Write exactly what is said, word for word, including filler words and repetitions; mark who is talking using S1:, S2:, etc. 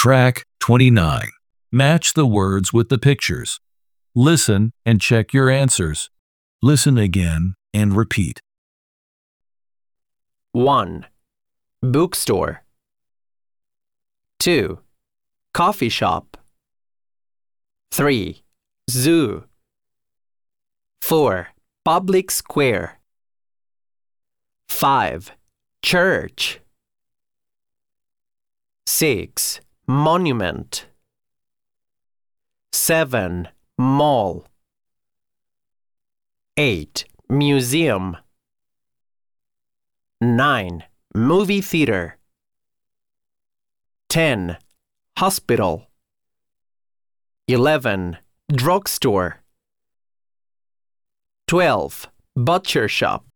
S1: Track twenty-nine. Match the words with the pictures. Listen and check your answers. Listen again and repeat.
S2: one. Bookstore. two. Coffee shop. three. Zoo. four. Public square. five. Church. six. Monument. seven. Mall. eight. Museum. nine. Movie theater. ten. Hospital. eleven. Drugstore. twelve. Butcher shop.